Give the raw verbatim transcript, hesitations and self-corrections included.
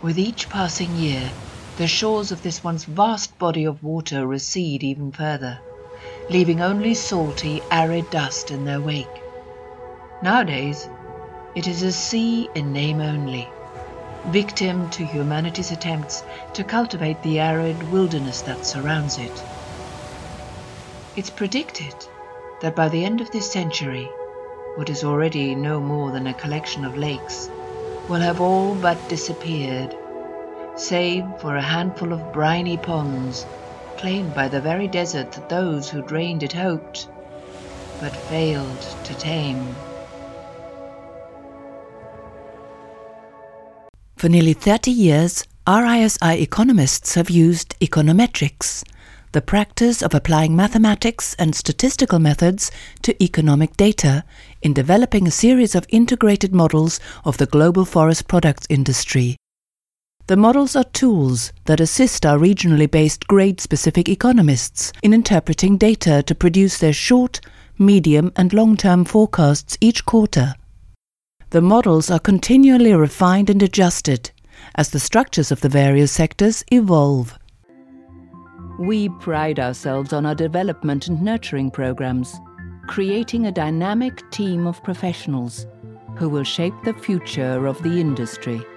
With each passing year, the shores of this once vast body of water recede even further, leaving only salty, arid dust in their wake. Nowadays, it is a sea in name only, victim to humanity's attempts to cultivate the arid wilderness that surrounds it. It's predicted that by the end of this century, what is already no more than a collection of lakes will have all but disappeared, save for a handful of briny ponds claimed by the very desert that those who drained it hoped, but failed to tame. For nearly thirty years, R I S I economists have used econometrics, the practice of applying mathematics and statistical methods to economic data, in developing a series of integrated models of the global forest products industry. The models are tools that assist our regionally based grade-specific economists in interpreting data to produce their short, medium and long-term forecasts each quarter. The models are continually refined and adjusted as the structures of the various sectors evolve. We pride ourselves on our development and nurturing programs, creating a dynamic team of professionals who will shape the future of the industry.